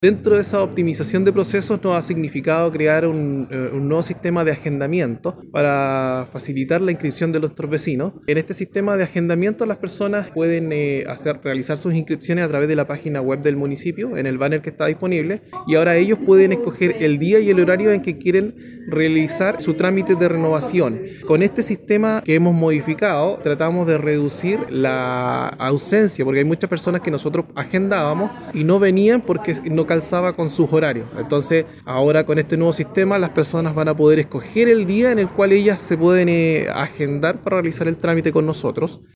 Dentro de esa optimización de procesos nos ha significado crear un nuevo sistema de agendamiento para facilitar la inscripción de nuestros vecinos. En este sistema de agendamiento las personas pueden realizar sus inscripciones a través de la página web del municipio, en el banner que está disponible, y ahora ellos pueden escoger el día y el horario en que quieren realizar su trámite de renovación. Con este sistema que hemos modificado, tratamos de reducir la ausencia, porque hay muchas personas que nosotros agendábamos y no venían porque no calzaba con sus horarios. Entonces, ahora con este nuevo sistema, las personas van a poder escoger el día en el cual ellas se pueden agendar para realizar el trámite con nosotros.